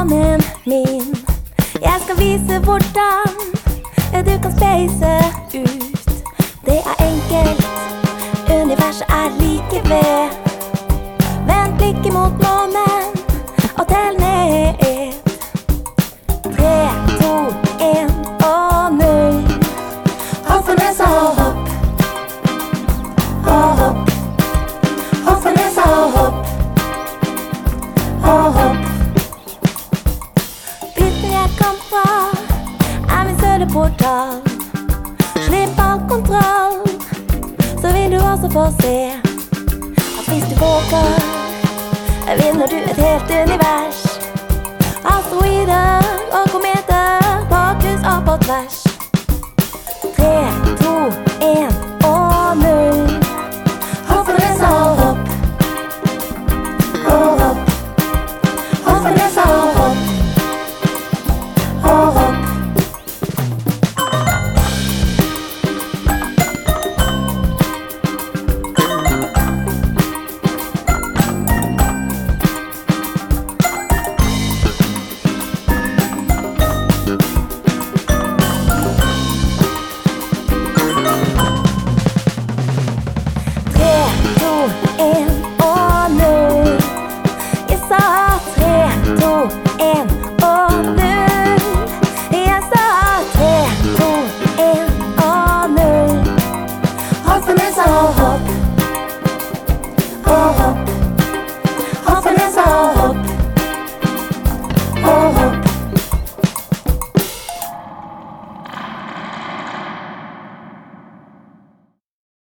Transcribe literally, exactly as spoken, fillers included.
månen min. Jeg skal vise hvordan du kan space ut. Det er enkelt, universet er like ved. Vend blikket mot månen og tell ned. Tre, to, en og null. Hopp for nesa og hopp. Og hopp. Hopp for nesa og hopp. Og hopp. Biten jeg kom fra er min søleportal. Slipp all kontroll, så vil du også få se at hvis du våger, vinner du et helt univers. Asteroider og kometer på kryss og på tvers. Tre, to, en og null. Hopp for nesa og hopp. Og hopp. Hopp for nesa og hopp. Og hopp. Hopp for nesa og hopp.